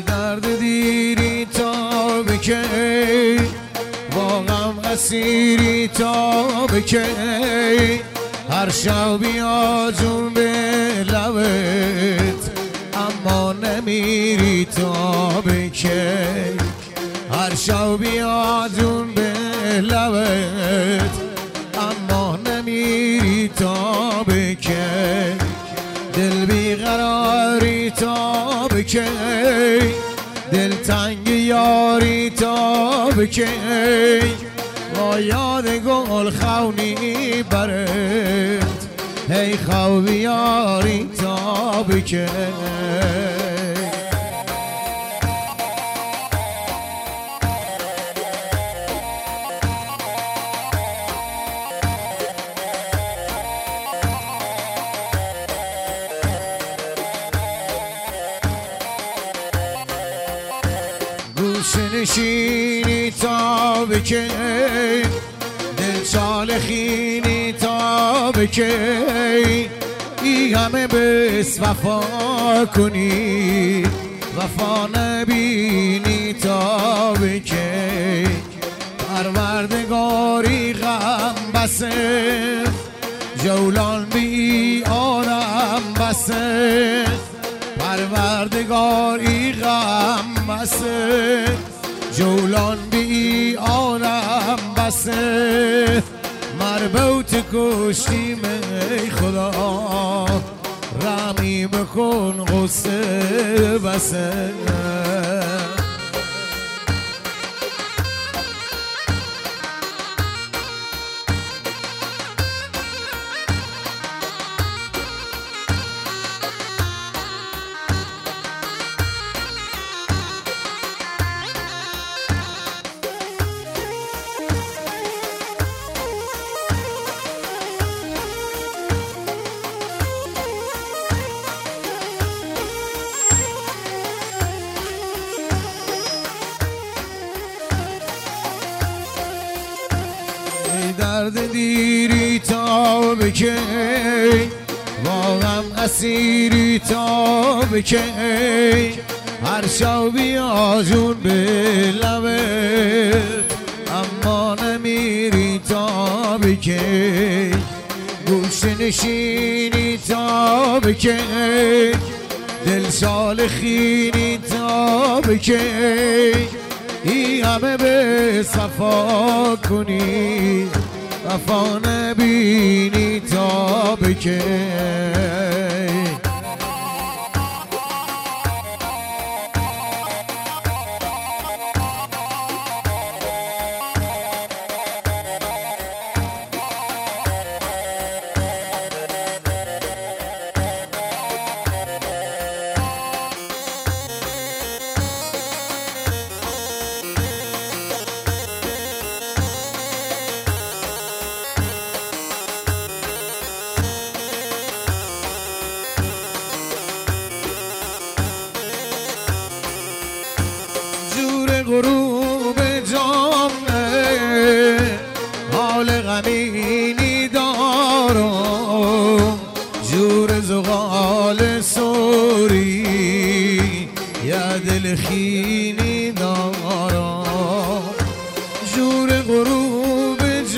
درد دیری تا بکی واقعا اسیری تا بکی هر شب بیا جون به لبت اما نمیری تا بکی هر شب بیا جون به لبت اما نمیری تا بکی دل بیقراری تا بکی دل تنگ یاری تا بکی با یاد گل خونی برد هی خواب یاری تا بکی نشینی تا بکی دل چالخینی تا بکی ای همه بس وفا کنی وفا نبینی تا بکی پروردگاری غم بسه جولان بی آرم بسه پروردگاری غم بسه جولان بی آرم بسه مربوط کشتی می خدا رمی بکن غصه بسه درد دیری تا بکی واقعا اسیری تا بکی هر شب بیا جون به لبت اما نمیری تا بکی گوش نشینی تا بکی دل شالخینی تا بکی ای همه به صفا کنی وفا نبینی تا بکی غروب جامعه حال غمینی دارم جور زغال سوری یا دل خینی دارم جور غروب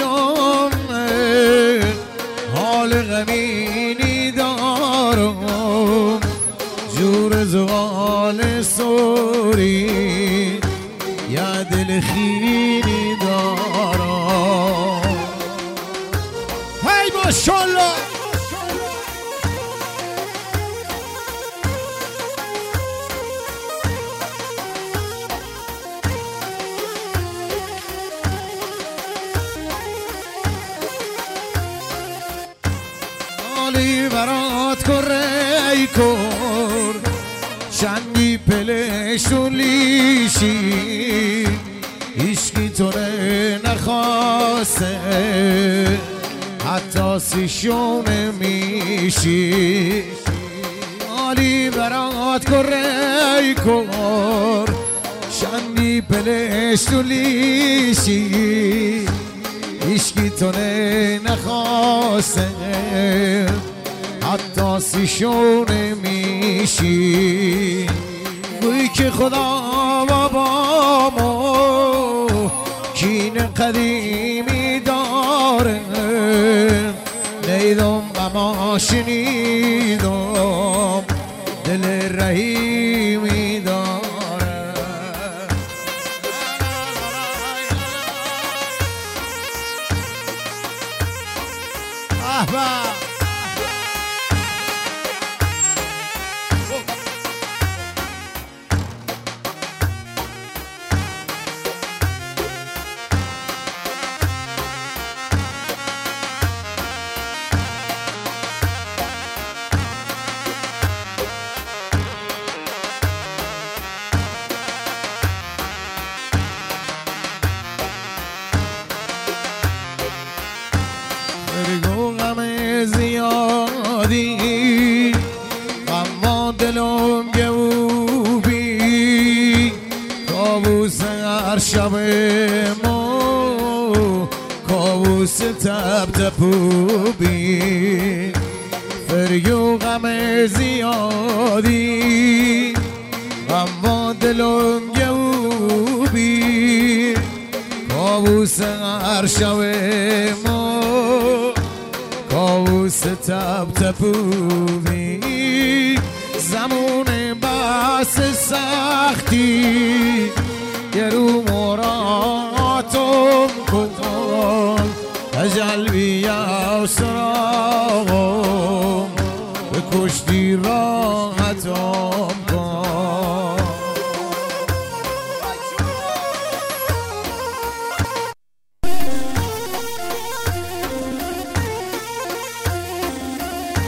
جامعه حال غمینی دارم جور زغال سوری یا دل خیری دارم هی ماشالله حالی برات کره کن شنگی پلشون لیشی ایشکی تو نخواسته حتی سیشون میشی حالی برات کره کن شنگی پلشون لیشی ایشکی تو نخواسته حتی سیشون میشی گویی که خدا و با ما کین قدیمی داره نیدم اما شنیدم دل رحیمی داره بگو غم زیادی اما دلم گوبی کابوس هر شب ما کابوس تب تپوبی بگو غم زیادی اما دلم گوبی کابوس هر شب ما کابوس تب تپوبی زمون بس سختی یه رو مراتم کن اجل بیا و سراغم به کشتی را